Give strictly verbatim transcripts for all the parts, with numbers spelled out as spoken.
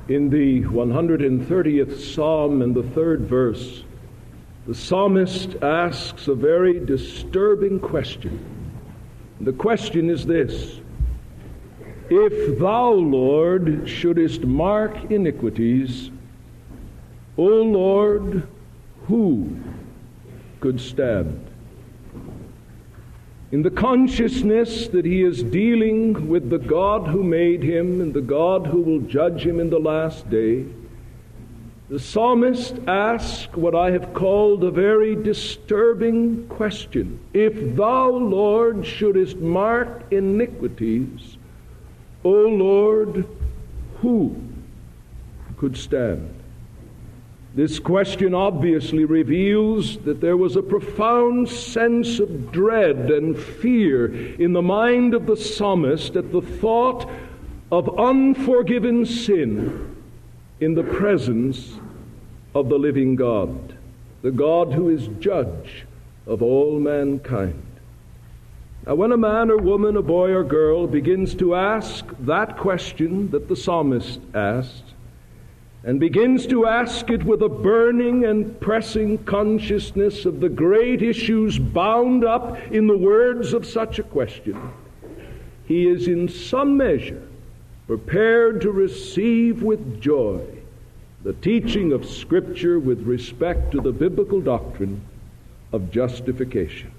In the one hundred thirtieth Psalm and the third verse, the psalmist asks a very disturbing question. The question is this: If thou, Lord, shouldest mark iniquities, O Lord, who could stand? In the consciousness that he is dealing with the God who made him and the God who will judge him in the last day, the psalmist asks what I have called a very disturbing question. If thou, Lord, shouldest mark iniquities, O Lord, who could stand? This question obviously reveals that there was a profound sense of dread and fear in the mind of the psalmist at the thought of unforgiven sin in the presence of the living God, the God who is judge of all mankind. Now, when a man or woman, a boy or girl, begins to ask that question that the psalmist asked, and begins to ask it with a burning and pressing consciousness of the great issues bound up in the words of such a question, he is in some measure prepared to receive with joy the teaching of Scripture with respect to the biblical doctrine of justification.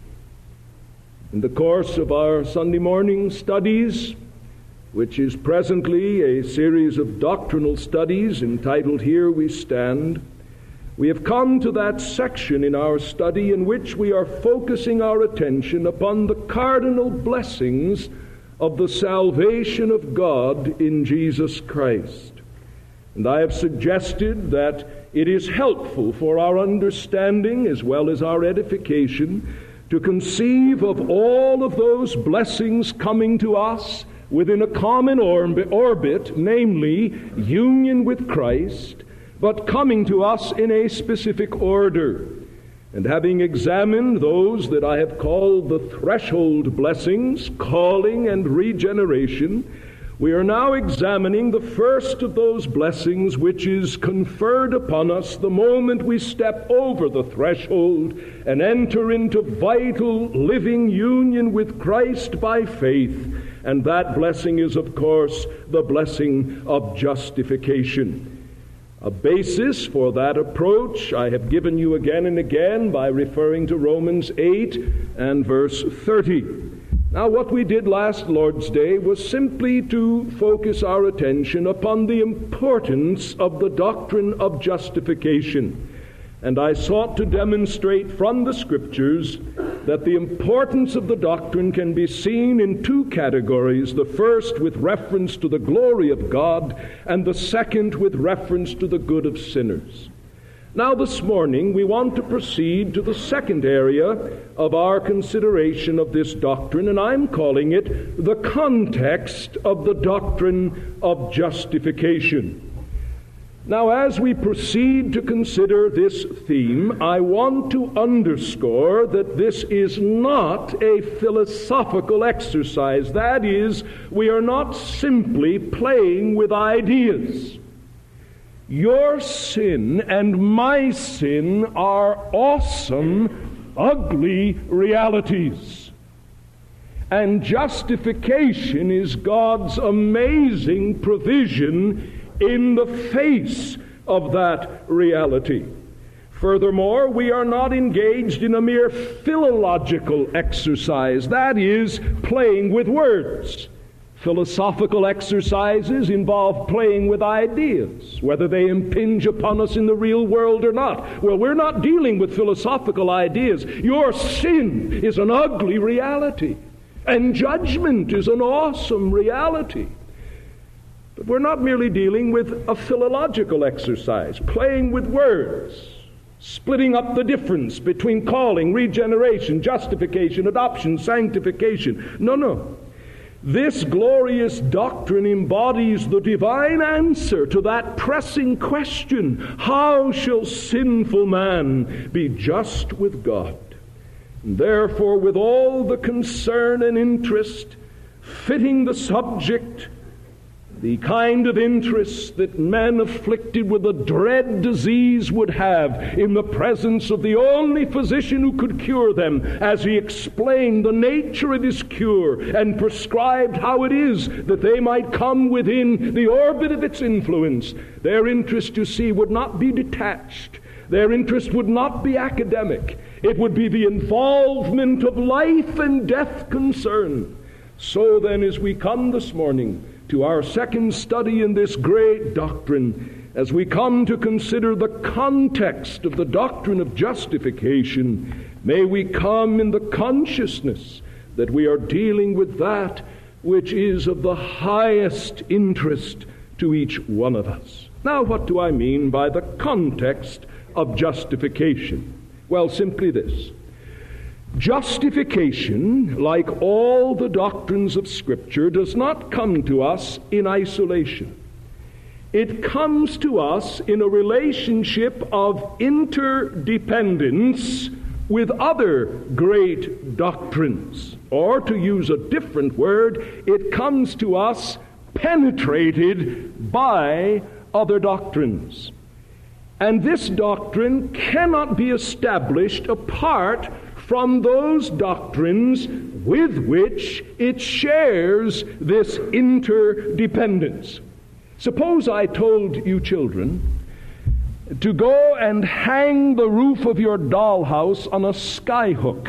In the course of our Sunday morning studies, which is presently a series of doctrinal studies entitled Here We Stand, we have come to that section in our study in which we are focusing our attention upon the cardinal blessings of the salvation of God in Jesus Christ. And I have suggested that it is helpful for our understanding as well as our edification to conceive of all of those blessings coming to us within a common orbit, namely union with Christ, but coming to us in a specific order. And having examined those that I have called the threshold blessings, calling and regeneration, we are now examining the first of those blessings, which is conferred upon us the moment we step over the threshold and enter into vital living union with Christ by faith. And that blessing is, of course, the blessing of justification. A basis for that approach I have given you again and again by referring to Romans eight and verse thirty. Now, what we did last Lord's Day was simply to focus our attention upon the importance of the doctrine of justification. And I sought to demonstrate from the Scriptures that the importance of the doctrine can be seen in two categories, the first with reference to the glory of God, and the second with reference to the good of sinners. Now this morning we want to proceed to the second area of our consideration of this doctrine, and I'm calling it the context of the doctrine of justification. Now, as we proceed to consider this theme, I want to underscore that this is not a philosophical exercise. That is, we are not simply playing with ideas. Your sin and my sin are awesome, ugly realities. And justification is God's amazing provision in the face of that reality. Furthermore, we are not engaged in a mere philological exercise, that is, playing with words. Philosophical exercises involve playing with ideas, whether they impinge upon us in the real world or not. Well, we're not dealing with philosophical ideas. Your sin is an ugly reality, and judgment is an awesome reality. But we're not merely dealing with a philological exercise, playing with words, splitting up the difference between calling, regeneration, justification, adoption, sanctification. No, no. This glorious doctrine embodies the divine answer to that pressing question: how shall sinful man be just with God? And therefore, with all the concern and interest fitting the subject the kind of interest that men afflicted with a dread disease would have in the presence of the only physician who could cure them, as he explained the nature of his cure and prescribed how it is that they might come within the orbit of its influence. Their interest, you see, would not be detached. Their interest would not be academic. It would be the involvement of life and death concern. So then, as we come this morning to our second study in this great doctrine, as we come to consider the context of the doctrine of justification, may we come in the consciousness that we are dealing with that which is of the highest interest to each one of us. Now, what do I mean by the context of justification? Well, simply this. Justification, like all the doctrines of Scripture, does not come to us in isolation. It comes to us in a relationship of interdependence with other great doctrines. Or, to use a different word, it comes to us penetrated by other doctrines. And this doctrine cannot be established apart from those doctrines with which it shares this interdependence. Suppose I told you children to go and hang the roof of your dollhouse on a skyhook.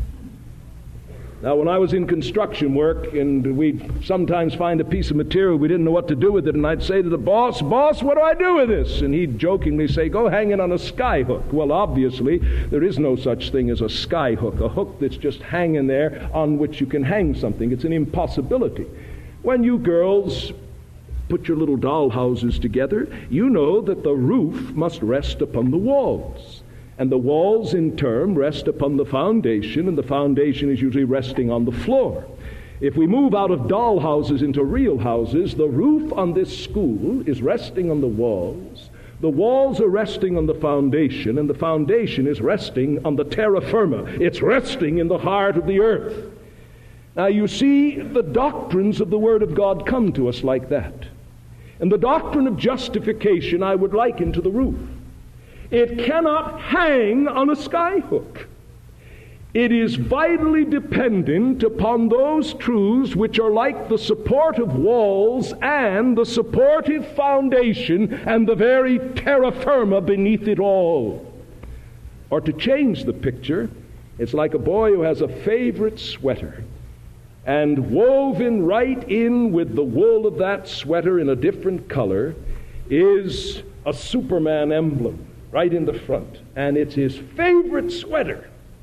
Now, when I was in construction work, and we'd sometimes find a piece of material, we didn't know what to do with it, and I'd say to the boss, "Boss, what do I do with this?" And he'd jokingly say, "Go hang it on a skyhook." Well, obviously, there is no such thing as a skyhook, a hook that's just hanging there on which you can hang something. It's an impossibility. When you girls put your little dollhouses together, you know that the roof must rest upon the walls. And the walls, in turn, rest upon the foundation, and the foundation is usually resting on the floor. If we move out of doll houses into real houses, the roof on this school is resting on the walls, the walls are resting on the foundation, and the foundation is resting on the terra firma. It's resting in the heart of the earth. Now, you see, the doctrines of the Word of God come to us like that. And the doctrine of justification I would liken to the roof. It cannot hang on a skyhook. It is vitally dependent upon those truths which are like the supportive walls and the supportive foundation and the very terra firma beneath it all. Or to change the picture, it's like a boy who has a favorite sweater, and woven right in with the wool of that sweater in a different color is a Superman emblem right in the front, and it's his favorite sweater.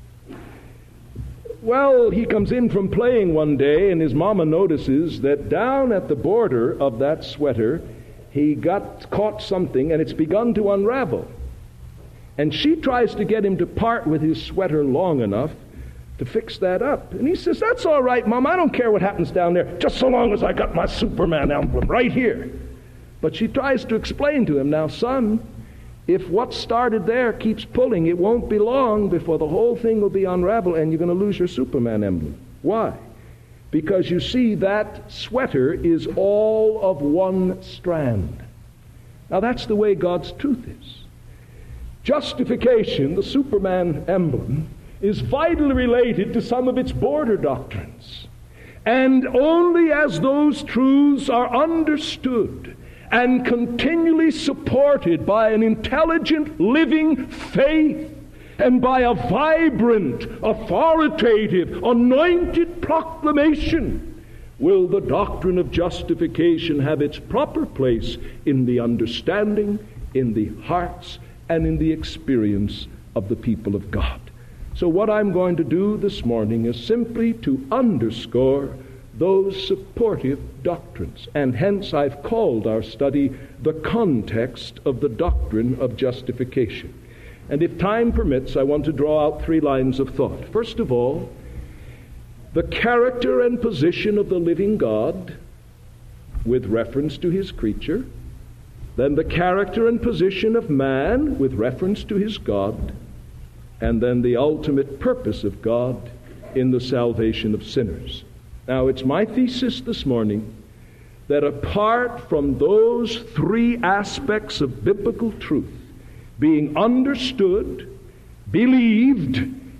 Well, he comes in from playing one day, and his mama notices that down at the border of that sweater, he got caught something, and it's begun to unravel. And she tries to get him to part with his sweater long enough to fix that up. And he says, "That's all right, Mom. I don't care what happens down there, just so long as I got my Superman emblem right here." But she tries to explain to him, "Now, son, if what started there keeps pulling, it won't be long before the whole thing will be unraveled and you're going to lose your Superman emblem." Why? Because you see, that sweater is all of one strand. Now, that's the way God's truth is. Justification, the Superman emblem, is vitally related to some of its border doctrines. And only as those truths are understood and continually supported by an intelligent, living faith, and by a vibrant, authoritative, anointed proclamation, will the doctrine of justification have its proper place in the understanding, in the hearts, and in the experience of the people of God. So what I'm going to do this morning is simply to underscore those supportive doctrines. And hence I've called our study the context of the doctrine of justification. And if time permits, I want to draw out three lines of thought. First of all, the character and position of the living God with reference to his creature. Then the character and position of man with reference to his God. And then the ultimate purpose of God in the salvation of sinners. Now, it's my thesis this morning that apart from those three aspects of biblical truth being understood, believed,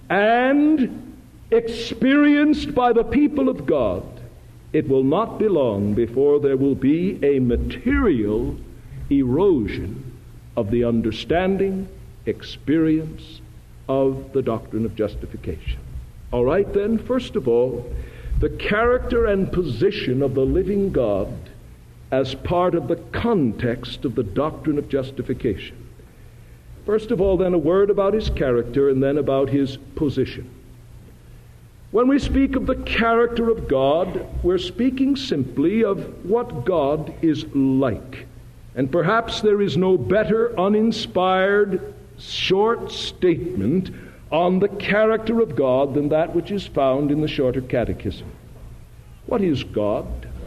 and experienced by the people of God, it will not be long before there will be a material erosion of the understanding, experience of the doctrine of justification. All right, then, first of all, the character and position of the living God as part of the context of the doctrine of justification. First of all, then, a word about his character and then about his position. When we speak of the character of God, we're speaking simply of what God is like. And perhaps there is no better uninspired short statement on the character of God than that which is found in the Shorter Catechism. What is God?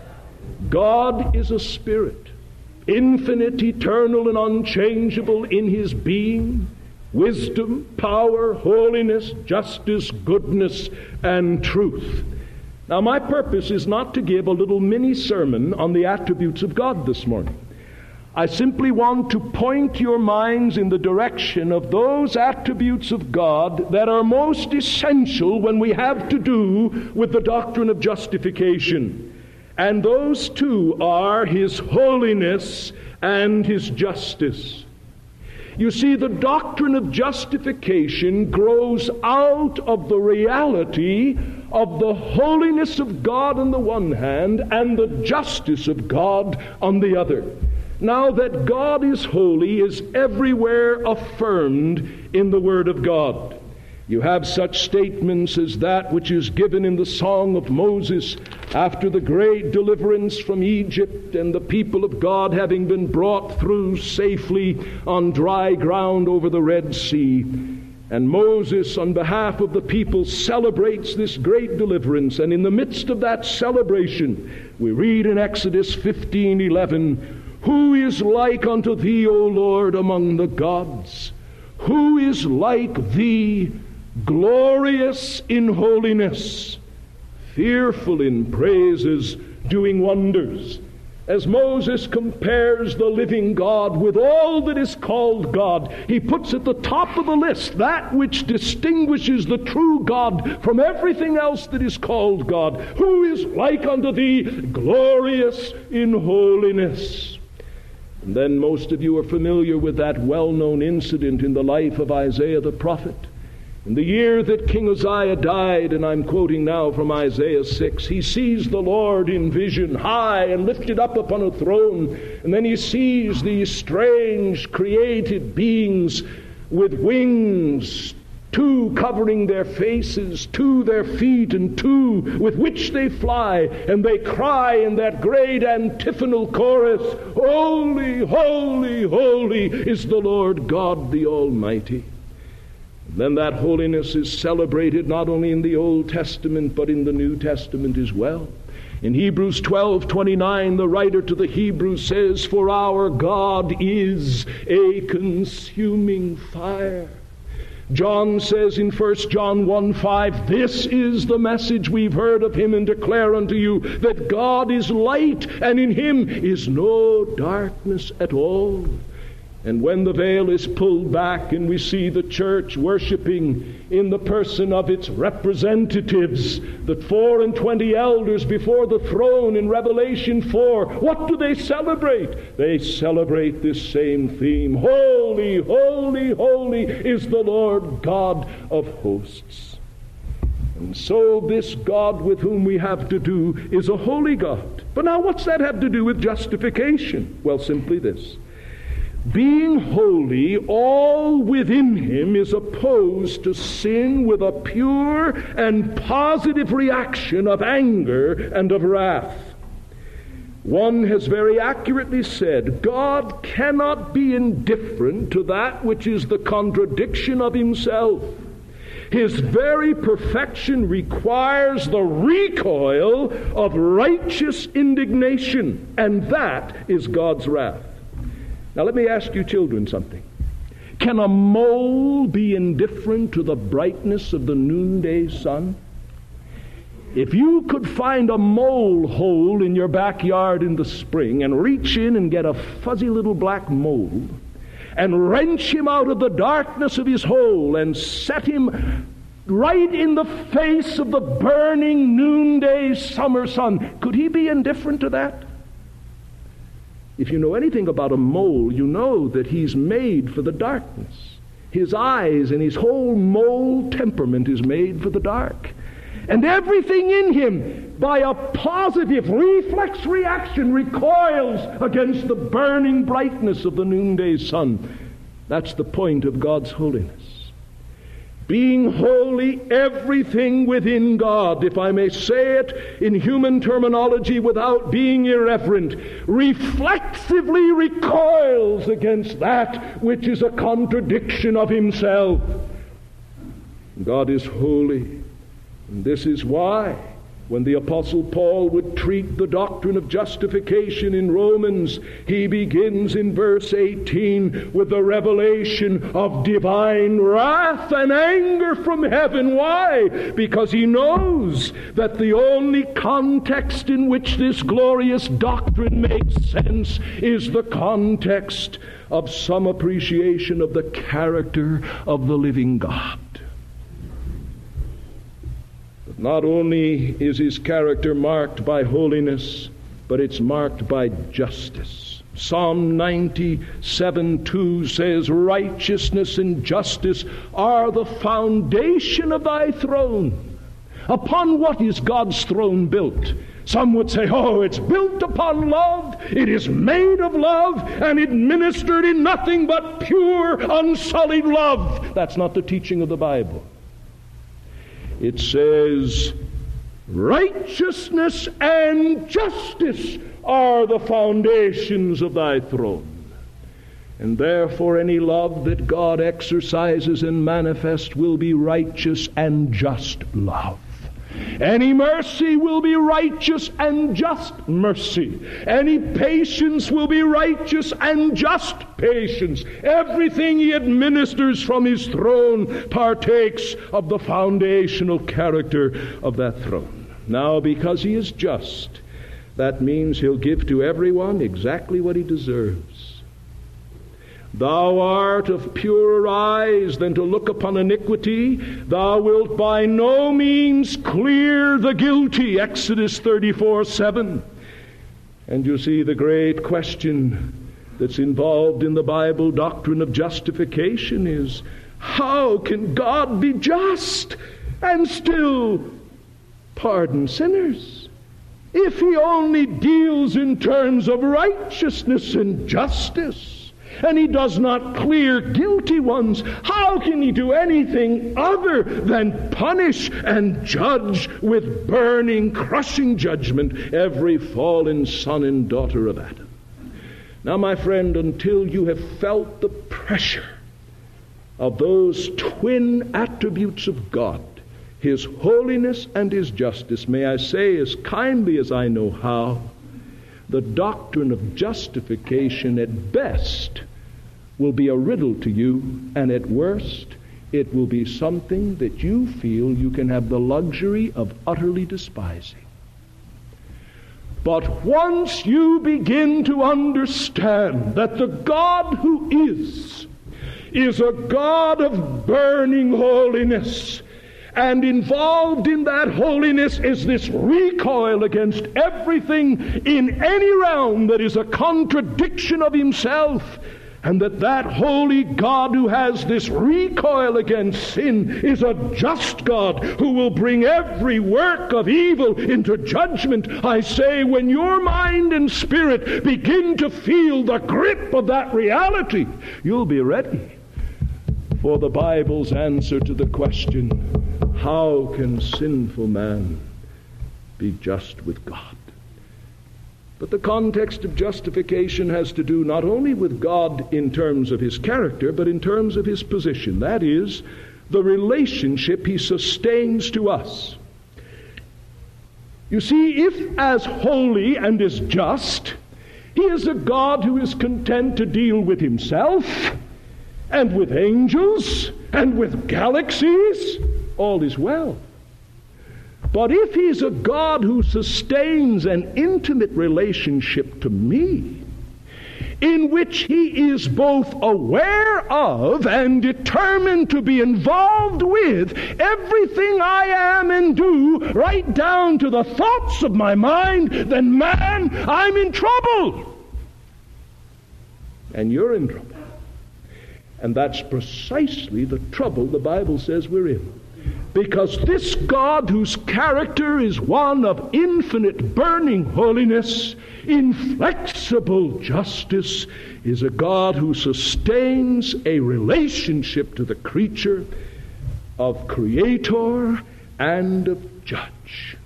God is a spirit, infinite, eternal, and unchangeable in his being, wisdom, power, holiness, justice, goodness, and truth. Now, my purpose is not to give a little mini sermon on the attributes of God this morning. I simply want to point your minds in the direction of those attributes of God that are most essential when we have to do with the doctrine of justification. And those two are his holiness and his justice. You see, the doctrine of justification grows out of the reality of the holiness of God on the one hand and the justice of God on the other. Now, that God is holy is everywhere affirmed in the Word of God. You have such statements as that which is given in the Song of Moses after the great deliverance from Egypt and the people of God having been brought through safely on dry ground over the Red Sea. And Moses, on behalf of the people, celebrates this great deliverance. And in the midst of that celebration, we read in Exodus fifteen eleven, "Who is like unto thee, O Lord, among the gods? Who is like thee, glorious in holiness, fearful in praises, doing wonders?" As Moses compares the living God with all that is called God, he puts at the top of the list that which distinguishes the true God from everything else that is called God. Who is like unto thee, glorious in holiness? And then most of you are familiar with that well-known incident in the life of Isaiah the prophet. In the year that King Uzziah died, and I'm quoting now from Isaiah six, he sees the Lord in vision, high and lifted up upon a throne, and then he sees these strange created beings with wings, two covering their faces, two their feet, and two with which they fly, and they cry in that great antiphonal chorus, "Holy, holy, holy is the Lord God the Almighty." And then that holiness is celebrated not only in the Old Testament, but in the New Testament as well. In Hebrews twelve twenty-nine, the writer to the Hebrews says, "For our God is a consuming fire." John says in First John one five, "This is the message we've heard of him and declare unto you, that God is light, and in him is no darkness at all." And when the veil is pulled back and we see the church worshiping in the person of its representatives, the four and twenty elders before the throne in Revelation four, what do they celebrate? They celebrate this same theme. Holy, holy, holy is the Lord God of hosts. And so this God with whom we have to do is a holy God. But now what's that have to do with justification? Well, simply this. Being holy, all within him is opposed to sin with a pure and positive reaction of anger and of wrath. One has very accurately said, God cannot be indifferent to that which is the contradiction of himself. His very perfection requires the recoil of righteous indignation, and that is God's wrath. Now let me ask you children something. Can a mole be indifferent to the brightness of the noonday sun? If you could find a mole hole in your backyard in the spring and reach in and get a fuzzy little black mole and wrench him out of the darkness of his hole and set him right in the face of the burning noonday summer sun, could he be indifferent to that? If you know anything about a mole, you know that he's made for the darkness. His eyes and his whole mole temperament is made for the dark. And everything in him, by a positive reflex reaction, recoils against the burning brightness of the noonday sun. That's the point of God's holiness. Being holy, everything within God, if I may say it in human terminology without being irreverent, reflexively recoils against that which is a contradiction of himself. God is holy. And this is why, when the Apostle Paul would treat the doctrine of justification in Romans, he begins in verse eighteen with the revelation of divine wrath and anger from heaven. Why? Because he knows that the only context in which this glorious doctrine makes sense is the context of some appreciation of the character of the living God. Not only is his character marked by holiness, but it's marked by justice. Psalm ninety-seven two says, "Righteousness and justice are the foundation of thy throne." Upon what is God's throne built? Some would say, oh, it's built upon love, it is made of love, and administered in nothing but pure, unsullied love. That's not the teaching of the Bible. It says, righteousness and justice are the foundations of thy throne. And therefore any love that God exercises and manifests will be righteous and just love. Any mercy will be righteous and just mercy. Any patience will be righteous and just patience. Everything he administers from his throne partakes of the foundational character of that throne. Now, because he is just, that means he'll give to everyone exactly what he deserves. Thou art of purer eyes than to look upon iniquity. Thou wilt by no means clear the guilty. Exodus thirty-four seven. And you see the great question that's involved in the Bible doctrine of justification is, how can God be just and still pardon sinners? If he only deals in terms of righteousness and justice, and he does not clear guilty ones, how can he do anything other than punish and judge with burning, crushing judgment every fallen son and daughter of Adam? Now, my friend, until you have felt the pressure of those twin attributes of God, his holiness and his justice, may I say as kindly as I know how, the doctrine of justification at best will be a riddle to you, and at worst it will be something that you feel you can have the luxury of utterly despising. But once you begin to understand that the God who is, is a God of burning holiness, and involved in that holiness is this recoil against everything in any realm that is a contradiction of himself, and that that holy God who has this recoil against sin is a just God who will bring every work of evil into judgment. I say, when your mind and spirit begin to feel the grip of that reality, you'll be ready for the Bible's answer to the question, how can sinful man be just with God? But the context of justification has to do not only with God in terms of his character, but in terms of his position. That is, the relationship he sustains to us. You see, if as holy and as just, he is a God who is content to deal with himself and with angels and with galaxies, all is well. But if he's a God who sustains an intimate relationship to me, in which he is both aware of and determined to be involved with everything I am and do, right down to the thoughts of my mind, then man, I'm in trouble. And you're in trouble. And that's precisely the trouble the Bible says we're in. Because this God, whose character is one of infinite burning holiness, inflexible justice, is a God who sustains a relationship to the creature of creator and of judge.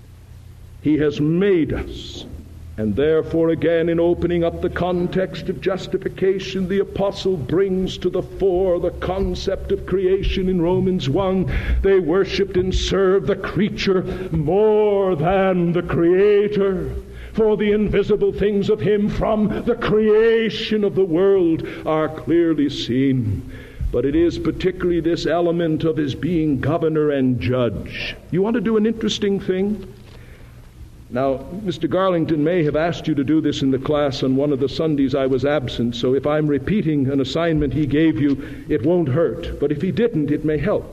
He has made us. And therefore, again, in opening up the context of justification, the apostle brings to the fore the concept of creation in Romans one. They worshipped and served the creature more than the Creator. For the invisible things of him from the creation of the world are clearly seen. But it is particularly this element of his being governor and judge. You want to do an interesting thing? Now, Mister Garlington may have asked you to do this in the class on one of the Sundays I was absent, so if I'm repeating an assignment he gave you, it won't hurt. But if he didn't, it may help.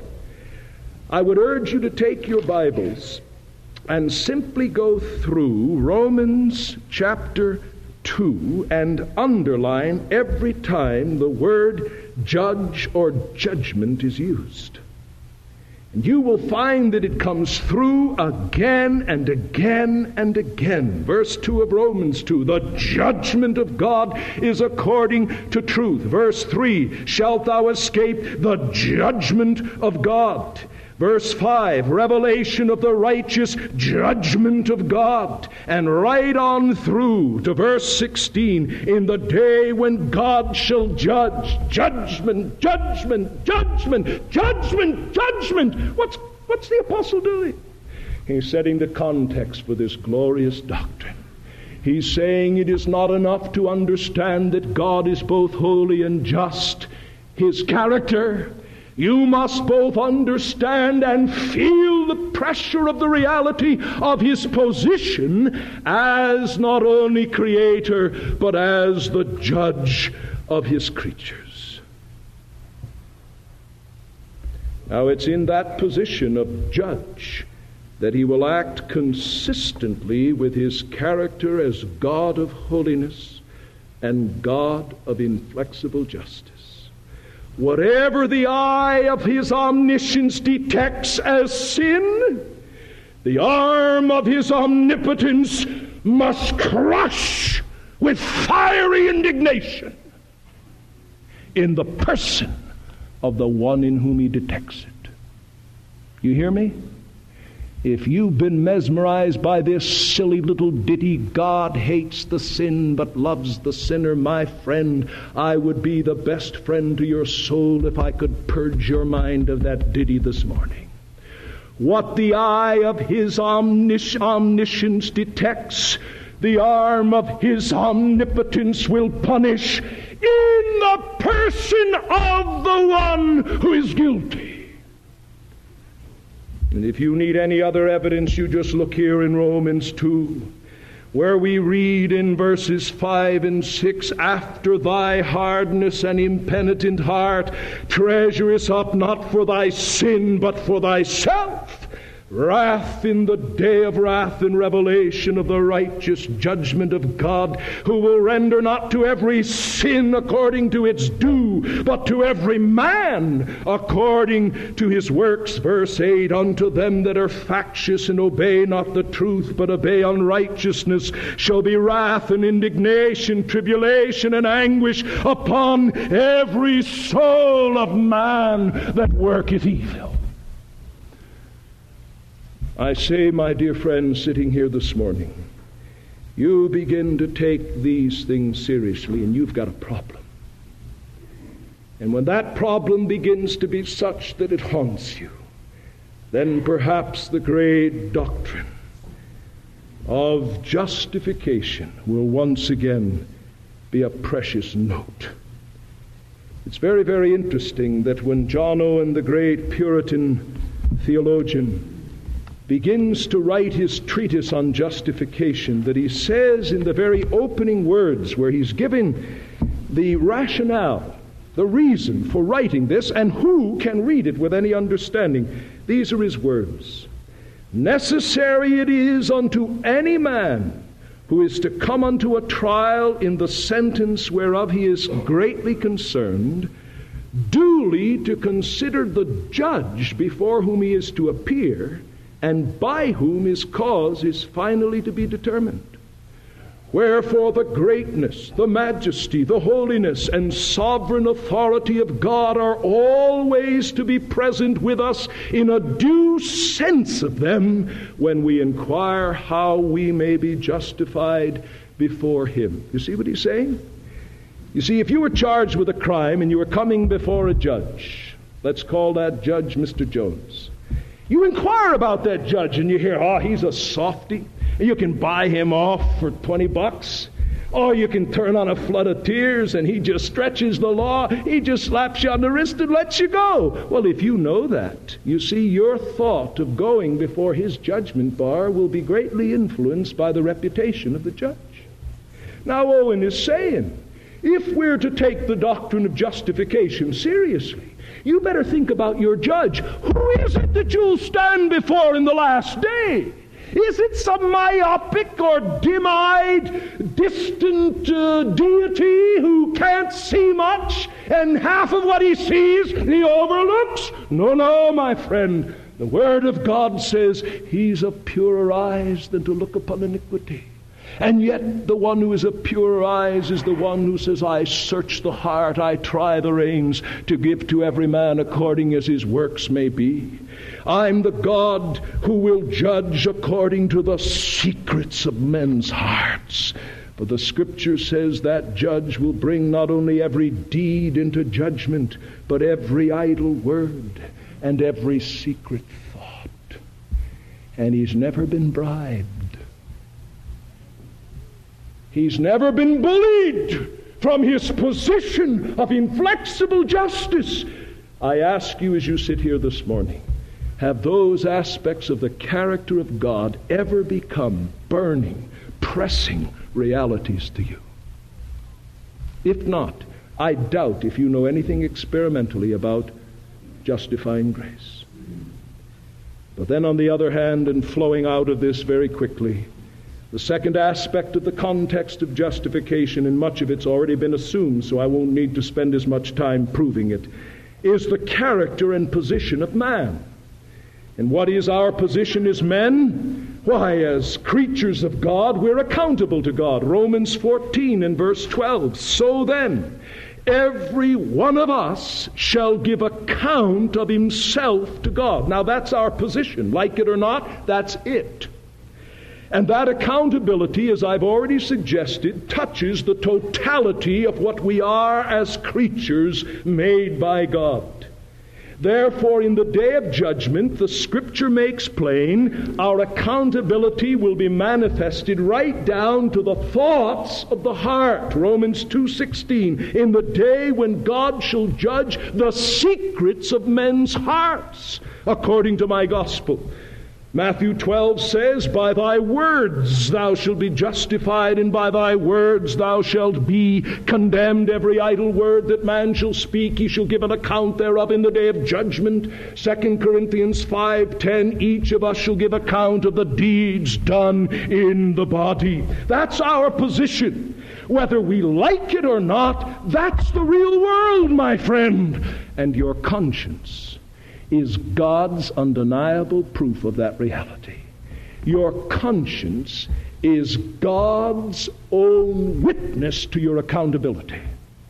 I would urge you to take your Bibles and simply go through Romans chapter two and underline every time the word judge or judgment is used. And you will find that it comes through again and again and again. Verse two of Romans two, the judgment of God is according to truth. Verse three, shalt thou escape the judgment of God. Verse five, revelation of the righteous judgment of God. And right on through to verse sixteen, in the day when God shall judge. Judgment, judgment, judgment, judgment, judgment. What's, what's the apostle doing? He's setting the context for this glorious doctrine. He's saying it is not enough to understand that God is both holy and just. His character, you must both understand and feel the pressure of the reality of his position as not only creator, but as the judge of his creatures. Now, it's in that position of judge that he will act consistently with his character as God of holiness and God of inflexible justice. Whatever the eye of his omniscience detects as sin, the arm of his omnipotence must crush with fiery indignation in the person of the one in whom he detects it. You hear me? If you've been mesmerized by this silly little ditty, God hates the sin but loves the sinner, my friend, I would be the best friend to your soul if I could purge your mind of that ditty this morning. What the eye of his omnis- omniscience detects, the arm of his omnipotence will punish in the person of the one who is guilty. And if you need any other evidence, you just look here in Romans two, where we read in verses five and six, after thy hardness and impenitent heart, treasurest up not for thy sin, but for thyself wrath in the day of wrath and revelation of the righteous judgment of God, who will render not to every sin according to its due, but to every man according to his works. Verse eight, unto them that are factious and obey not the truth, but obey unrighteousness, shall be wrath and indignation, tribulation and anguish upon every soul of man that worketh evil. I say, my dear friends sitting here this morning, you begin to take these things seriously and you've got a problem. And when that problem begins to be such that it haunts you, then perhaps the great doctrine of justification will once again be a precious note. It's very, very interesting that when John Owen, the great Puritan theologian, begins to write his treatise on justification that he says in the very opening words, where he's given the rationale, the reason for writing this, and who can read it with any understanding. These are his words. Necessary it is unto any man who is to come unto a trial in the sentence whereof he is greatly concerned, duly to consider the judge before whom he is to appear, and by whom his cause is finally to be determined. Wherefore the greatness, the majesty, the holiness, and sovereign authority of God are always to be present with us in a due sense of them when we inquire how we may be justified before him. You see what he's saying? You see, if you were charged with a crime and you were coming before a judge, let's call that judge Mister Jones. You inquire about that judge and you hear, oh, he's a softy. You can buy him off for twenty bucks. Or you can turn on a flood of tears and he just stretches the law. He just slaps you on the wrist and lets you go. Well, if you know that, you see, your thought of going before his judgment bar will be greatly influenced by the reputation of the judge. Now, Owen is saying, if we're to take the doctrine of justification seriously, you better think about your judge. Who is it that you'll stand before in the last day? Is it some myopic or dim-eyed, distant uh, deity who can't see much, and half of what he sees he overlooks? No, no, my friend. The Word of God says he's of purer eyes than to look upon iniquity. And yet the one who is of purer eyes is the one who says, I search the heart, I try the reins, to give to every man according as his works may be. I'm the God who will judge according to the secrets of men's hearts. For the Scripture says that judge will bring not only every deed into judgment, but every idle word and every secret thought. And he's never been bribed. He's never been bullied from his position of inflexible justice. I ask you as you sit here this morning, have those aspects of the character of God ever become burning, pressing realities to you? If not, I doubt if you know anything experimentally about justifying grace. But then on the other hand, and flowing out of this very quickly, the second aspect of the context of justification, and much of it's already been assumed, so I won't need to spend as much time proving it, is the character and position of man. And what is our position as men? Why, as creatures of God, we're accountable to God. Romans fourteen and verse twelve. So then, every one of us shall give account of himself to God. Now that's our position. Like it or not, that's it. And that accountability, as I've already suggested, touches the totality of what we are as creatures made by God. Therefore, in the day of judgment, the Scripture makes plain, our accountability will be manifested right down to the thoughts of the heart. Romans two sixteen, in the day when God shall judge the secrets of men's hearts, according to my gospel. Matthew twelve says, by thy words thou shalt be justified, and by thy words thou shalt be condemned. Every idle word that man shall speak, he shall give an account thereof in the day of judgment. Second Corinthians five ten, each of us shall give account of the deeds done in the body. That's our position. Whether we like it or not, that's the real world, my friend. And your conscience is God's undeniable proof of that reality. Your conscience is God's own witness to your accountability.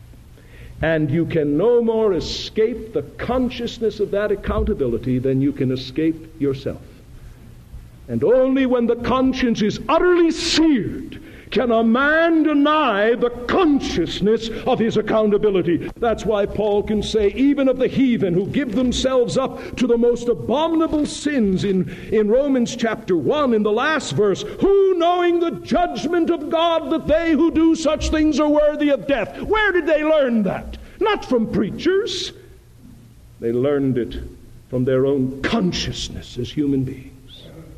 And you can no more escape the consciousness of that accountability than you can escape yourself. And only when the conscience is utterly seared can a man deny the consciousness of his accountability. That's why Paul can say, even of the heathen who give themselves up to the most abominable sins in, in Romans chapter one, in the last verse, who knowing the judgment of God that they who do such things are worthy of death. Where did they learn that? Not from preachers. They learned it from their own consciousness as human beings.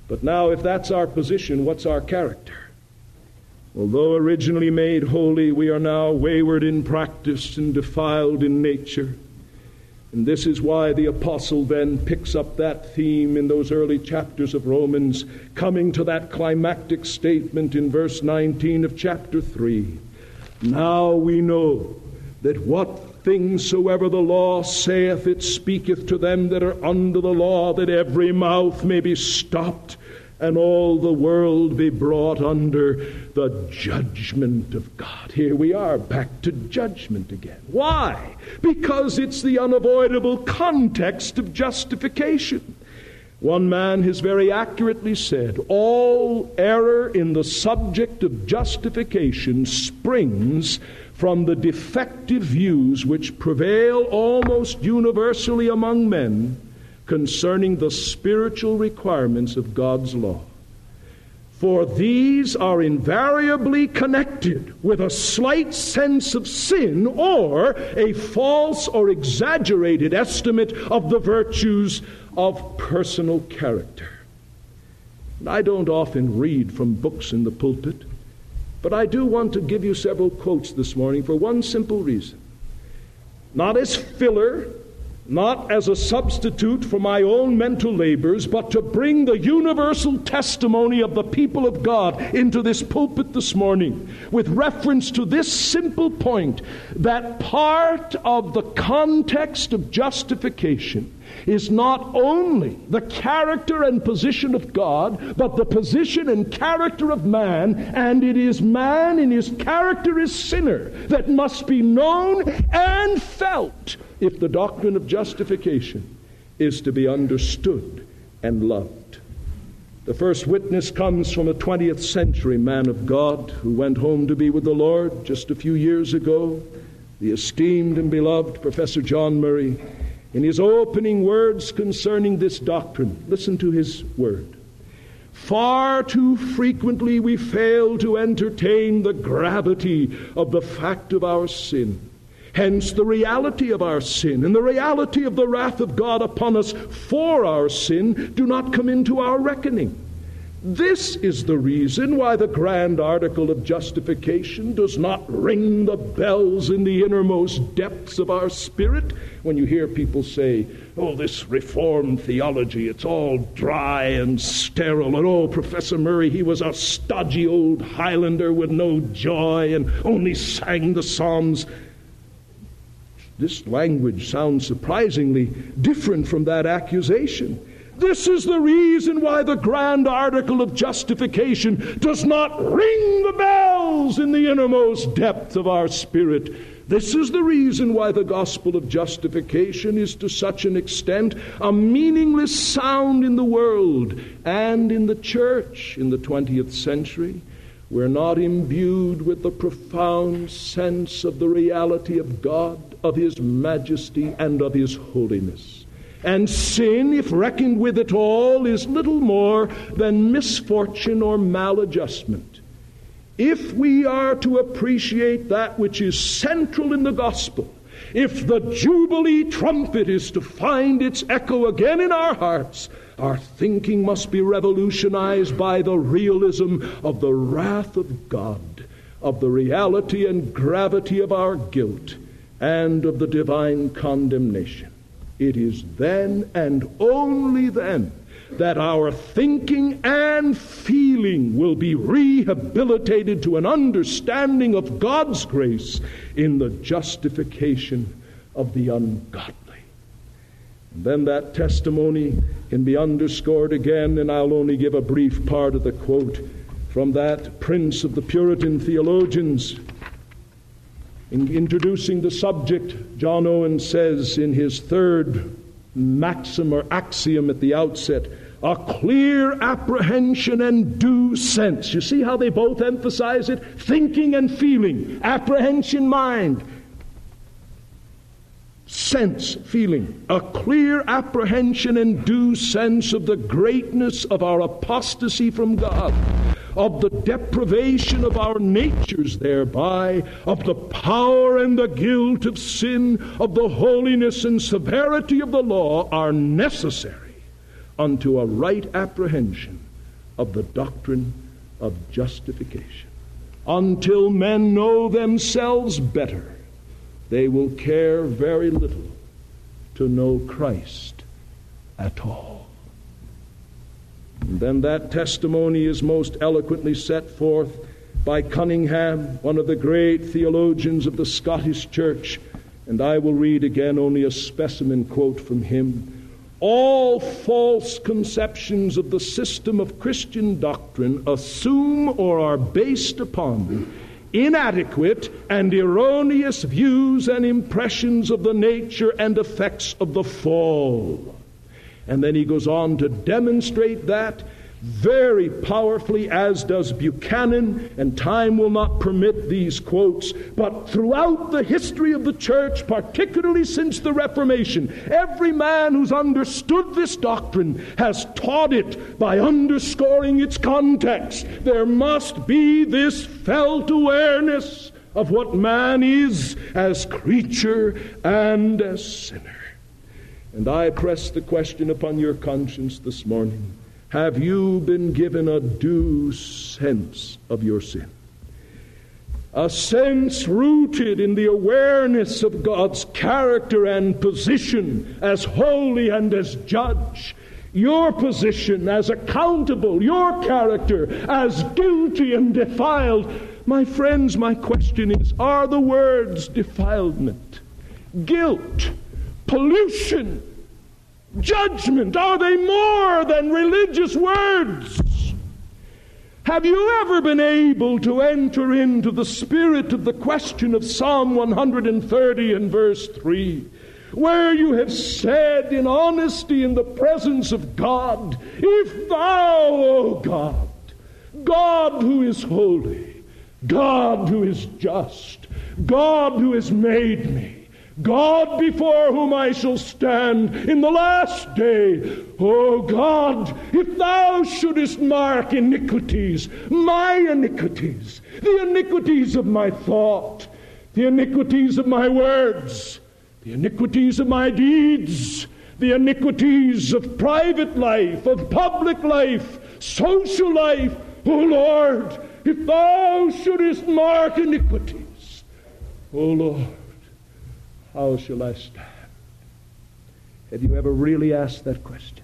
But now, if that's our position, what's our character? Although originally made holy, we are now wayward in practice and defiled in nature. And this is why the apostle then picks up that theme in those early chapters of Romans, coming to that climactic statement in verse nineteen of chapter three. Now we know that what things soever the law saith, it speaketh to them that are under the law, that every mouth may be stopped, and all the world be brought under the judgment of God. Here we are, back to judgment again. Why? Because it's the unavoidable context of justification. One man has very accurately said, all error in the subject of justification springs from the defective views which prevail almost universally among men concerning the spiritual requirements of God's law. For these are invariably connected with a slight sense of sin or a false or exaggerated estimate of the virtues of personal character. And I don't often read from books in the pulpit, but I do want to give you several quotes this morning for one simple reason. Not as filler, not as a substitute for my own mental labors, but to bring the universal testimony of the people of God into this pulpit this morning with reference to this simple point, that part of the context of justification is not only the character and position of God, but the position and character of man, and it is man in his character as sinner that must be known and felt if the doctrine of justification is to be understood and loved. The first witness comes from a twentieth century man of God who went home to be with the Lord just a few years ago, the esteemed and beloved Professor John Murray. In his opening words concerning this doctrine, listen to his word. Far too frequently we fail to entertain the gravity of the fact of our sin. Hence the reality of our sin and the reality of the wrath of God upon us for our sin do not come into our reckoning. This is the reason why the grand article of justification does not ring the bells in the innermost depths of our spirit. When you hear people say, oh, this Reformed theology, it's all dry and sterile, and oh, Professor Murray, he was a stodgy old Highlander with no joy and only sang the Psalms. This language sounds surprisingly different from that accusation. This is the reason why the grand article of justification does not ring the bells in the innermost depth of our spirit. This is the reason why the gospel of justification is to such an extent a meaningless sound in the world and in the church in the twentieth century. We're not imbued with the profound sense of the reality of God, of His majesty, and of His holiness. And sin, if reckoned with at all, is little more than misfortune or maladjustment. If we are to appreciate that which is central in the gospel, if the Jubilee trumpet is to find its echo again in our hearts, our thinking must be revolutionized by the realism of the wrath of God, of the reality and gravity of our guilt, and of the divine condemnation. It is then and only then that our thinking and feeling will be rehabilitated to an understanding of God's grace in the justification of the ungodly. And then that testimony can be underscored again, and I'll only give a brief part of the quote from that prince of the Puritan theologians. In introducing the subject, John Owen says in his third maxim or axiom at the outset, a clear apprehension and due sense. You see how they both emphasize it? Thinking and feeling. Apprehension, mind. Sense, feeling. A clear apprehension and due sense of the greatness of our apostasy from God, of the depravation of our natures thereby, of the power and the guilt of sin, of the holiness and severity of the law, are necessary unto a right apprehension of the doctrine of justification. Until men know themselves better, they will care very little to know Christ at all. And then that testimony is most eloquently set forth by Cunningham, one of the great theologians of the Scottish Church, and I will read again only a specimen quote from him. All false conceptions of the system of Christian doctrine assume or are based upon inadequate and erroneous views and impressions of the nature and effects of the fall. And then he goes on to demonstrate that very powerfully, as does Buchanan, and time will not permit these quotes, but throughout the history of the church, particularly since the Reformation, every man who's understood this doctrine has taught it by underscoring its context. There must be this felt awareness of what man is as creature and as sinner. And I press the question upon your conscience this morning. Have you been given a due sense of your sin? A sense rooted in the awareness of God's character and position as holy and as judge. Your position as accountable, your character as guilty and defiled. My friends, my question is, are the words defilement, guilt, pollution, judgment, are they more than religious words? Have you ever been able to enter into the spirit of the question of Psalm one hundred thirty and verse three, where you have said in honesty in the presence of God, if thou, O God, God who is holy, God who is just, God who has made me, God before whom I shall stand in the last day, O God, if thou shouldest mark iniquities, my iniquities, the iniquities of my thought, the iniquities of my words, the iniquities of my deeds, the iniquities of private life, of public life, social life, O Lord, if thou shouldest mark iniquities, O Lord, how shall I stand? Have you ever really asked that question?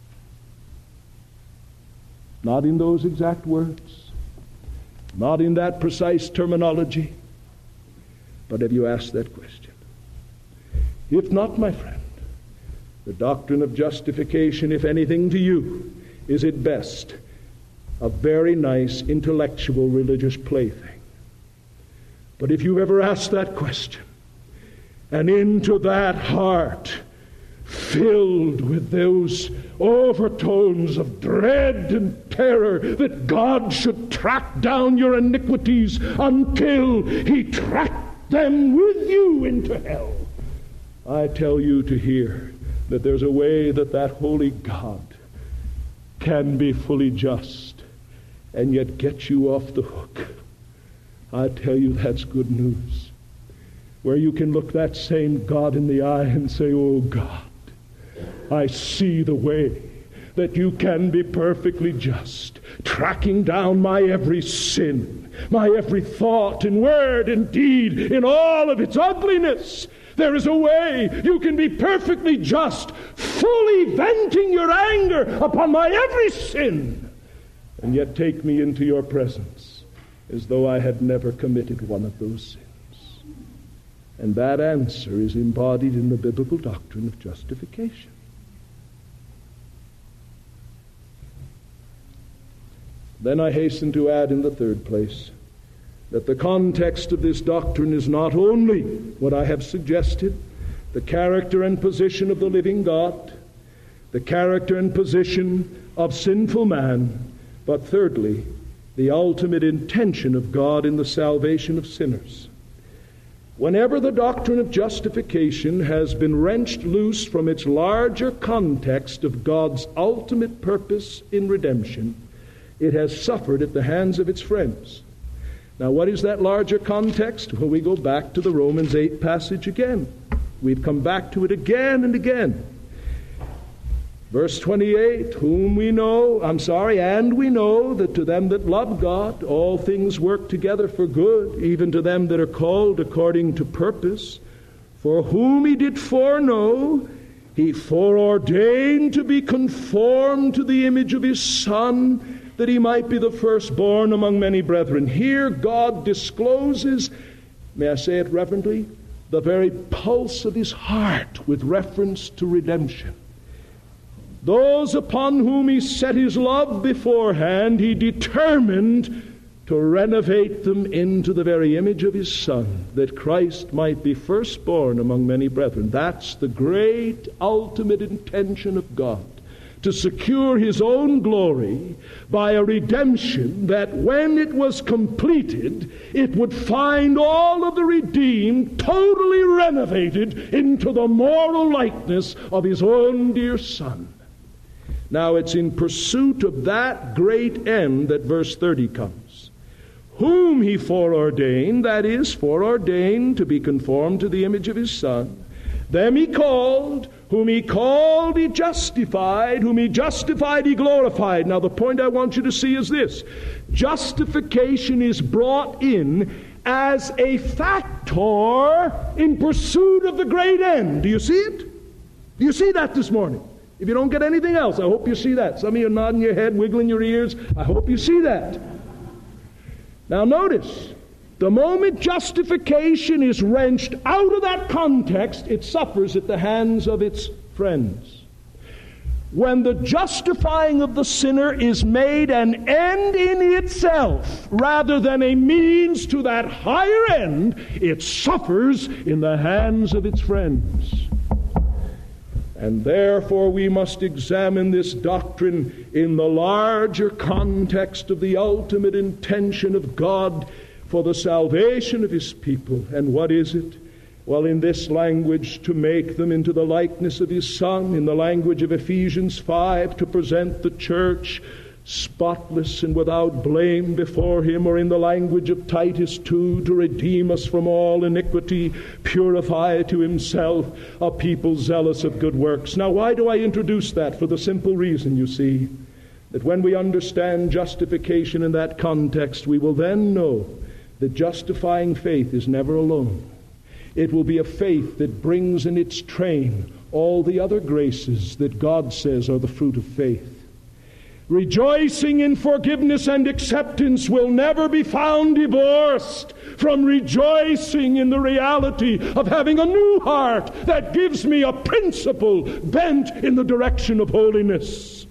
Not in those exact words, not in that precise terminology, but have you asked that question? If not, my friend, the doctrine of justification, if anything to you, is at best a very nice intellectual religious plaything. But if you've ever asked that question, and into that heart, filled with those overtones of dread and terror that God should track down your iniquities until he tracked them with you into hell, I tell you to hear that there's a way that that holy God can be fully just and yet get you off the hook. I tell you, that's good news. Where you can look that same God in the eye and say, oh God, I see the way that you can be perfectly just, tracking down my every sin, my every thought and word and deed in all of its ugliness. There is a way you can be perfectly just, fully venting your anger upon my every sin, and yet take me into your presence as though I had never committed one of those sins. And that answer is embodied in the biblical doctrine of justification. Then I hasten to add in the third place that the context of this doctrine is not only what I have suggested, the character and position of the living God, the character and position of sinful man, but thirdly, the ultimate intention of God in the salvation of sinners. Whenever the doctrine of justification has been wrenched loose from its larger context of God's ultimate purpose in redemption, it has suffered at the hands of its friends. Now, what is that larger context? Well, we go back to the Romans eight passage again. We've come back to it again and again. Verse twenty-eight, whom we know, I'm sorry, and we know that to them that love God, all things work together for good, even to them that are called according to purpose. For whom he did foreknow, he foreordained to be conformed to the image of his Son, that he might be the firstborn among many brethren. Here God discloses, may I say it reverently, the very pulse of his heart with reference to redemption. Those upon whom he set his love beforehand, he determined to renovate them into the very image of his Son, that Christ might be firstborn among many brethren. That's the great ultimate intention of God, to secure his own glory by a redemption that when it was completed, it would find all of the redeemed totally renovated into the moral likeness of his own dear Son. Now it's in pursuit of that great end that verse thirty comes. Whom he foreordained, that is, foreordained to be conformed to the image of his Son. Them he called, whom he called he justified, whom he justified he glorified. Now the point I want you to see is this. Justification is brought in as a factor in pursuit of the great end. Do you see it? Do you see that this morning? If you don't get anything else, I hope you see that. Some of you are nodding your head, wiggling your ears. I hope you see that. Now notice, the moment justification is wrenched out of that context, it suffers at the hands of its friends. When the justifying of the sinner is made an end in itself, rather than a means to that higher end, it suffers in the hands of its friends. And therefore we must examine this doctrine in the larger context of the ultimate intention of God for the salvation of his people. And what is it? Well, in this language, to make them into the likeness of his Son. In the language of Ephesians five, to present the church spotless and without blame before him. Or in the language of Titus two, to redeem us from all iniquity, purify to himself a people zealous of good works. Now, why do I introduce that? For the simple reason, you see, that when we understand justification in that context, we will then know that justifying faith is never alone. It will be a faith that brings in its train all the other graces that God says are the fruit of faith. Rejoicing in forgiveness and acceptance will never be found divorced from rejoicing in the reality of having a new heart that gives me a principle bent in the direction of holiness.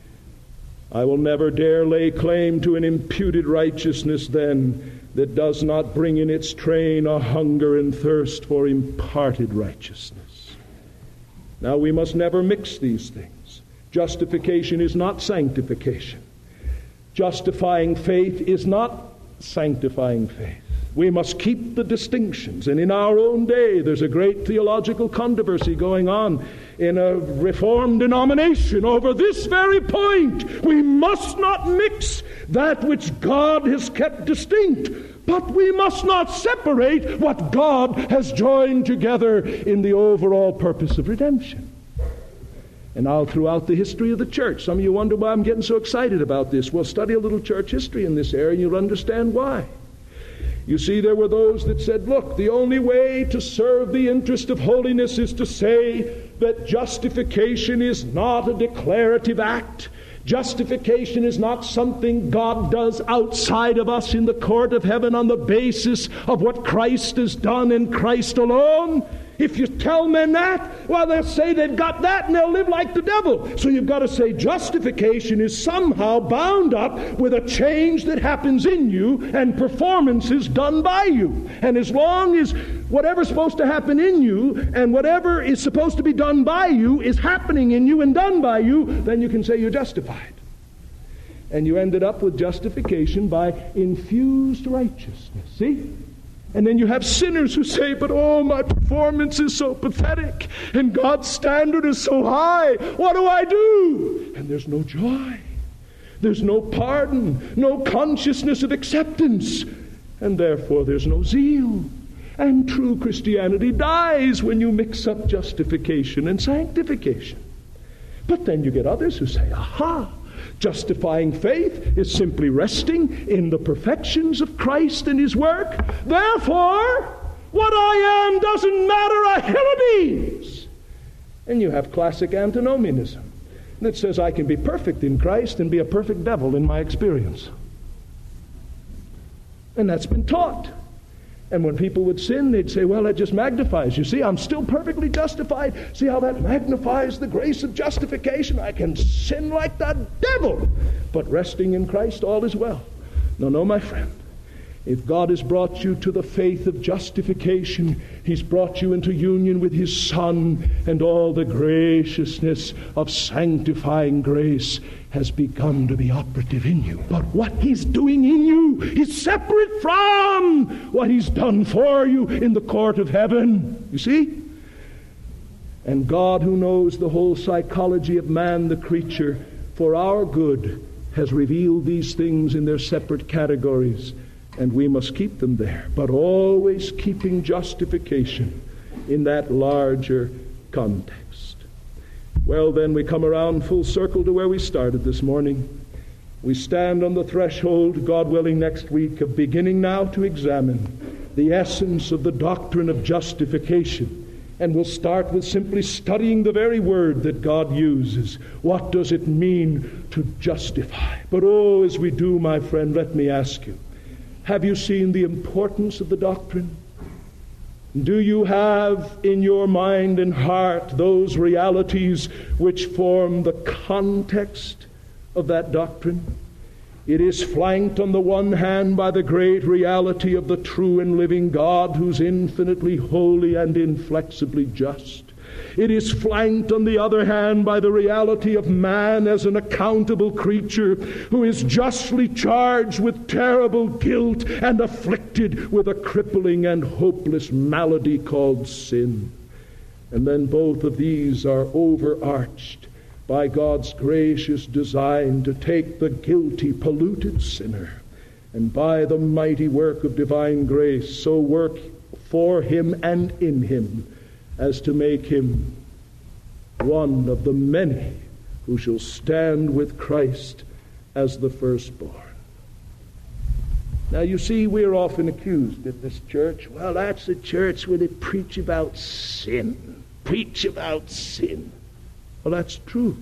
I will never dare lay claim to an imputed righteousness then that does not bring in its train a hunger and thirst for imparted righteousness. Now we must never mix these things. Justification is not sanctification. Justifying faith is not sanctifying faith. We must keep the distinctions. And in our own day, there's a great theological controversy going on in a Reformed denomination over this very point. We must not mix that which God has kept distinct, but we must not separate what God has joined together in the overall purpose of redemption. And all throughout the history of the church, some of you wonder why I'm getting so excited about this. Well, study a little church history in this area and you'll understand why. You see, there were those that said, look, the only way to serve the interest of holiness is to say that justification is not a declarative act. Justification is not something God does outside of us in the court of heaven on the basis of what Christ has done in Christ alone. If you tell men that, well, they'll say they've got that and they'll live like the devil. So you've got to say justification is somehow bound up with a change that happens in you and performances done by you. And as long as whatever's supposed to happen in you and whatever is supposed to be done by you is happening in you and done by you, then you can say you're justified. And you ended up with justification by infused righteousness. See? And then you have sinners who say, but oh, my performance is so pathetic and God's standard is so high. What do I do? And there's no joy. There's no pardon, no consciousness of acceptance. And therefore there's no zeal. And true Christianity dies when you mix up justification and sanctification. But then you get others who say, aha, justifying faith is simply resting in the perfections of Christ and his work. Therefore, what I am doesn't matter a hill of beans. And you have classic antinomianism that says I can be perfect in Christ and be a perfect devil in my experience. And that's been taught. And when people would sin, they'd say, well, that just magnifies. You see, I'm still perfectly justified. See how that magnifies the grace of justification? I can sin like the devil. But resting in Christ, all is well. No, no, my friend. If God has brought you to the faith of justification, he's brought you into union with his Son, and all the graciousness of sanctifying grace has begun to be operative in you. But what he's doing in you is separate from what he's done for you in the court of heaven. You see? And God, who knows the whole psychology of man, the creature, for our good, has revealed these things in their separate categories. And we must keep them there, but always keeping justification in that larger context. Well, then we come around full circle to where we started this morning. We stand on the threshold, God willing, next week, of beginning now to examine the essence of the doctrine of justification. And we'll start with simply studying the very word that God uses. What does it mean to justify? But oh, as we do, my friend, let me ask you, have you seen the importance of the doctrine? Do you have in your mind and heart those realities which form the context of that doctrine? It is flanked on the one hand by the great reality of the true and living God, who's infinitely holy and inflexibly just. It is flanked on the other hand by the reality of man as an accountable creature who is justly charged with terrible guilt and afflicted with a crippling and hopeless malady called sin. And then both of these are overarched by God's gracious design to take the guilty, polluted sinner and by the mighty work of divine grace so work for him and in him as to make him one of the many who shall stand with Christ as the firstborn. Now, you see, we're often accused in this church, well, that's the church where they preach about sin. Preach about sin. Well, that's true.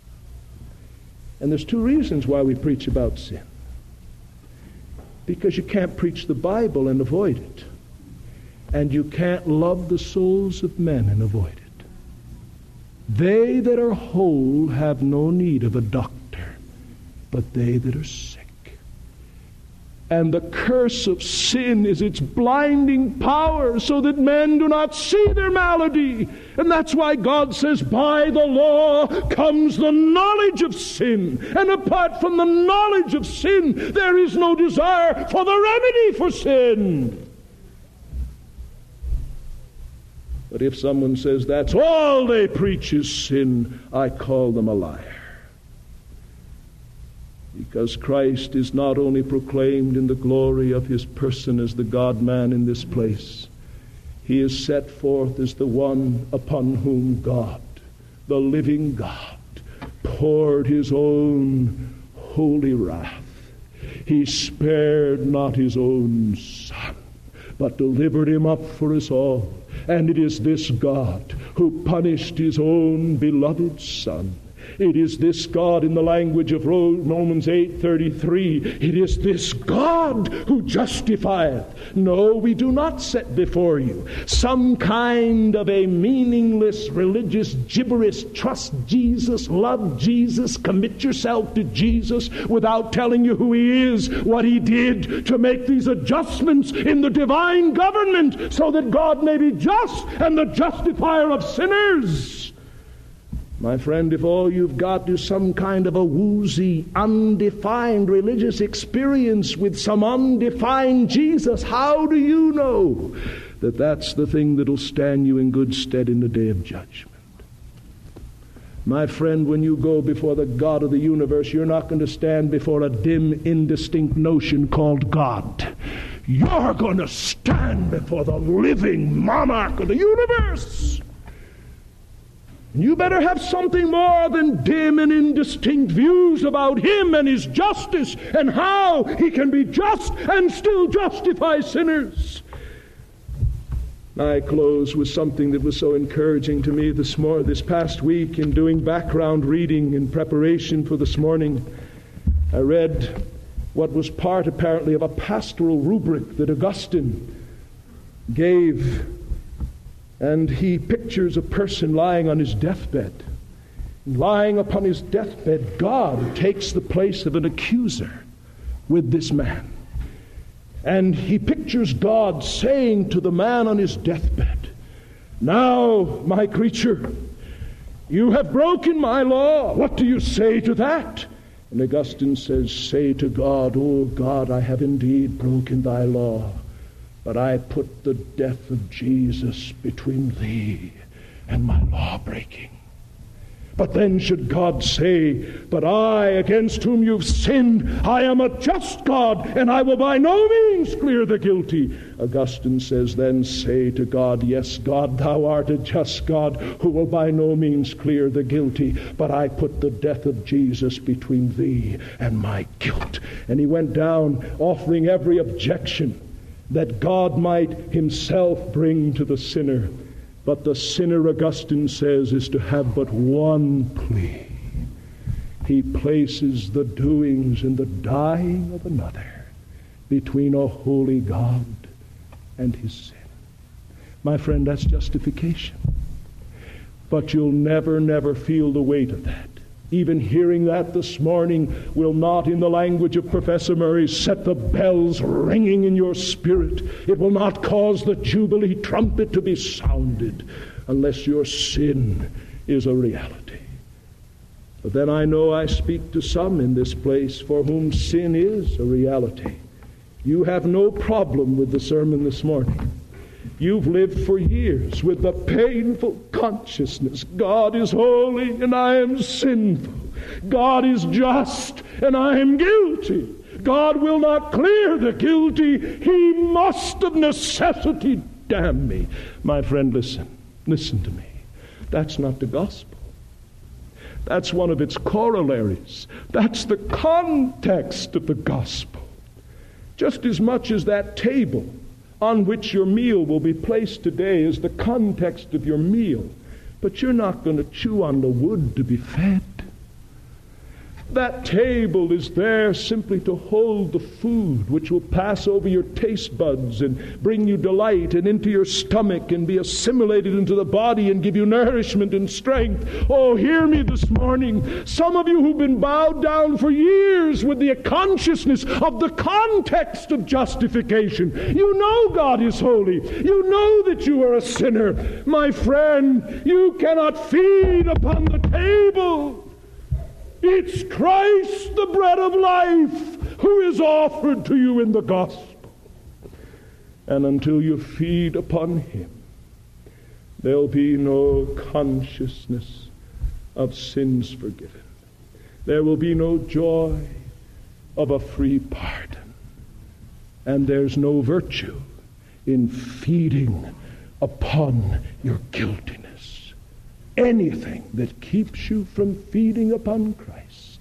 And there's two reasons why we preach about sin. Because you can't preach the Bible and avoid it. And you can't love the souls of men and avoid it. They that are whole have no need of a doctor, but they that are sick. And the curse of sin is its blinding power so that men do not see their malady. And that's why God says, by the law comes the knowledge of sin. And apart from the knowledge of sin, there is no desire for the remedy for sin. But if someone says that's all they preach is sin, I call them a liar. Because Christ is not only proclaimed in the glory of his person as the God-man in this place, he is set forth as the one upon whom God, the living God, poured his own holy wrath. He spared not his own Son, but delivered him up for us all. And it is this God who punished his own beloved Son. It is this God, in the language of Romans eight thirty-three, it is this God who justifieth. No, we do not set before you some kind of a meaningless religious gibberish. Trust Jesus, love Jesus, commit yourself to Jesus, without telling you who he is, what he did to make these adjustments in the divine government so that God may be just and the justifier of sinners. My friend, if all you've got is some kind of a woozy, undefined religious experience with some undefined Jesus, how do you know that that's the thing that'll stand you in good stead in the day of judgment? My friend, when you go before the God of the universe, you're not going to stand before a dim, indistinct notion called God. You're going to stand before the living monarch of the universe. You better have something more than dim and indistinct views about him and his justice and how he can be just and still justify sinners. I close with something that was so encouraging to me this morning, this past week, in doing background reading in preparation for this morning. I read what was part, apparently, of a pastoral rubric that Augustine gave. And he pictures a person lying on his deathbed. Lying upon his deathbed, God takes the place of an accuser with this man. And he pictures God saying to the man on his deathbed, "Now, my creature, you have broken my law. What do you say to that?" And Augustine says, "Say to God, O God, I have indeed broken thy law. But I put the death of Jesus between thee and my law-breaking." But then should God say, "But I, against whom you've sinned, I am a just God, and I will by no means clear the guilty." Augustine says, "Then say to God, yes, God, thou art a just God, who will by no means clear the guilty, but I put the death of Jesus between thee and my guilt." And he went down, offering every objection that God might himself bring to the sinner. But the sinner, Augustine says, is to have but one plea. He places the doings and the dying of another between a holy God and his sin. My friend, that's justification. But you'll never, never feel the weight of that. Even hearing that this morning will not, in the language of Professor Murray, set the bells ringing in your spirit. It will not cause the jubilee trumpet to be sounded unless your sin is a reality. But then I know I speak to some in this place for whom sin is a reality. You have no problem with the sermon this morning. You've lived for years with the painful consciousness, God is holy and I am sinful. God is just and I am guilty. God will not clear the guilty. He must of necessity damn me. My friend, listen. Listen to me. That's not the gospel. That's one of its corollaries. That's the context of the gospel. Just as much as that table on which your meal will be placed today is the context of your meal. But you're not going to chew on the wood to be fed. That table is there simply to hold the food which will pass over your taste buds and bring you delight and into your stomach and be assimilated into the body and give you nourishment and strength. Oh, hear me this morning. Some of you who've been bowed down for years with the consciousness of the context of justification. You know God is holy. You know that you are a sinner. My friend, you cannot feed upon the table. It's Christ, the bread of life, who is offered to you in the gospel. And until you feed upon him, there'll be no consciousness of sins forgiven. There will be no joy of a free pardon. And there's no virtue in feeding upon your guiltiness. Anything that keeps you from feeding upon Christ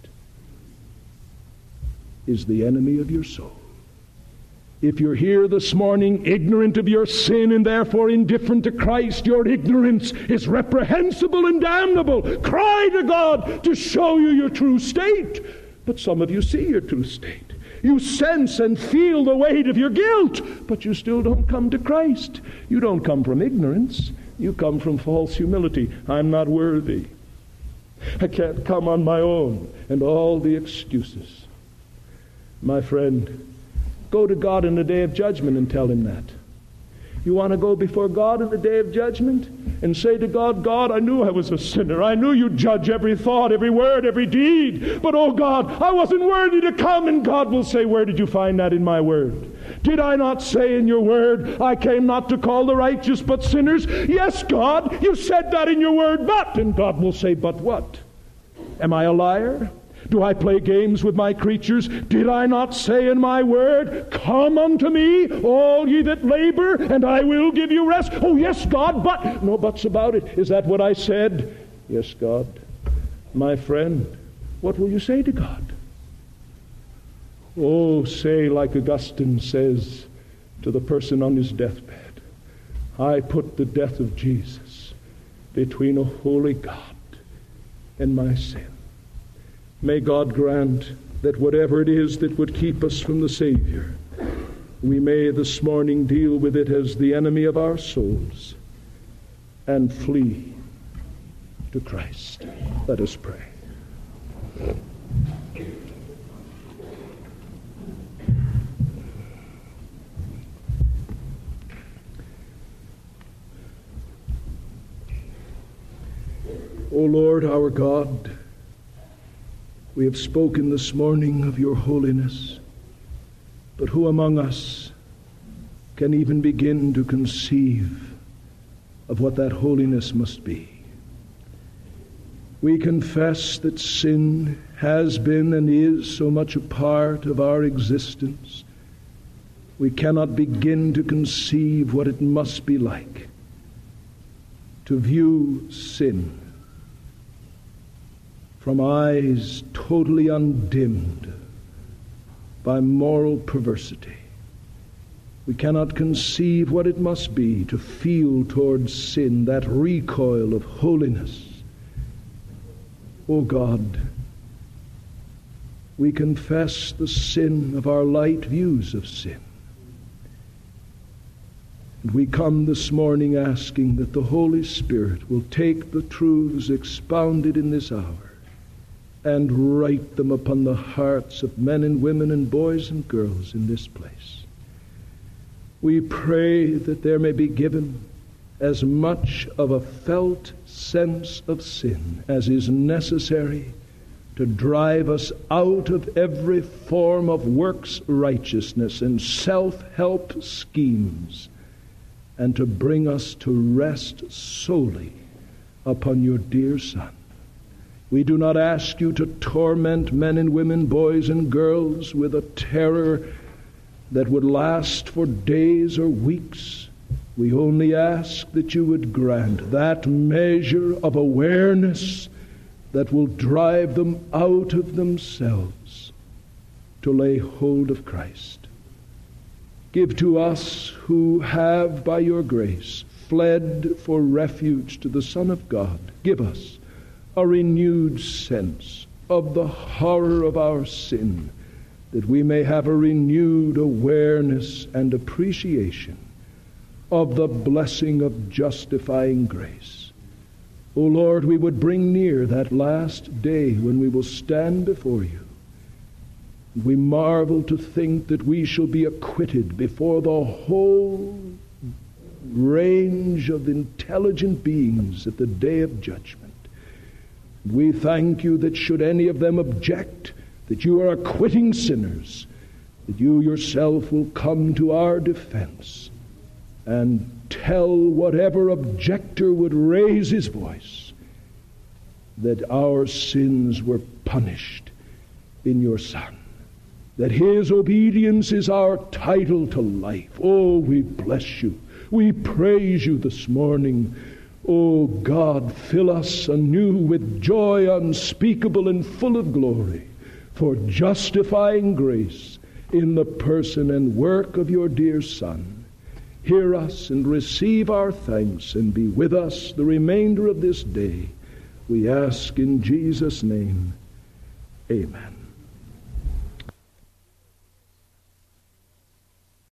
is the enemy of your soul. If you're here this morning ignorant of your sin and therefore indifferent to Christ, your ignorance is reprehensible and damnable. Cry to God to show you your true state. But some of you see your true state. You sense and feel the weight of your guilt, but you still don't come to Christ. You don't come from ignorance. You come from false humility. I'm not worthy. I can't come on my own. And all the excuses. My friend, go to God in the day of judgment and tell him that. You want to go before God in the day of judgment and say to God, God, I knew I was a sinner. I knew you judge every thought, every word, every deed. But, oh God, I wasn't worthy to come. And God will say, where did you find that in my word? Did I not say in your word, I came not to call the righteous but sinners? Yes, God, you said that in your word, but. And God will say, but what? Am I a liar? Do I play games with my creatures? Did I not say in my word, come unto me, all ye that labor, and I will give you rest? Oh, yes, God, but. No buts about it. Is that what I said? Yes, God. My friend, what will you say to God? Oh, say like Augustine says to the person on his deathbed, I put the death of Jesus between a holy God and my sin. May God grant that whatever it is that would keep us from the Savior, we may this morning deal with it as the enemy of our souls and flee to Christ. Let us pray. O Lord, our God, we have spoken this morning of your holiness, but who among us can even begin to conceive of what that holiness must be? We confess that sin has been and is so much a part of our existence. We cannot begin to conceive what it must be like to view sin from eyes totally undimmed by moral perversity. We cannot conceive what it must be to feel towards sin that recoil of holiness. O God, we confess the sin of our light views of sin. And we come this morning asking that the Holy Spirit will take the truths expounded in this hour and write them upon the hearts of men and women and boys and girls in this place. We pray that there may be given as much of a felt sense of sin as is necessary to drive us out of every form of works righteousness and self-help schemes, and to bring us to rest solely upon your dear Son. We do not ask you to torment men and women, boys and girls, with a terror that would last for days or weeks. We only ask that you would grant that measure of awareness that will drive them out of themselves to lay hold of Christ. Give to us who have, by your grace, fled for refuge to the Son of God, give us a renewed sense of the horror of our sin, that we may have a renewed awareness and appreciation of the blessing of justifying grace. O Lord, we would bring near that last day when we will stand before you. We marvel to think that we shall be acquitted before the whole range of intelligent beings at the day of judgment. We thank you that should any of them object, that you are acquitting sinners, that you yourself will come to our defense and tell whatever objector would raise his voice that our sins were punished in your Son, that his obedience is our title to life. Oh, we bless you. We praise you this morning. O God, fill us anew with joy unspeakable and full of glory for justifying grace in the person and work of your dear Son. Hear us and receive our thanks, and be with us the remainder of this day. We ask in Jesus' name, amen.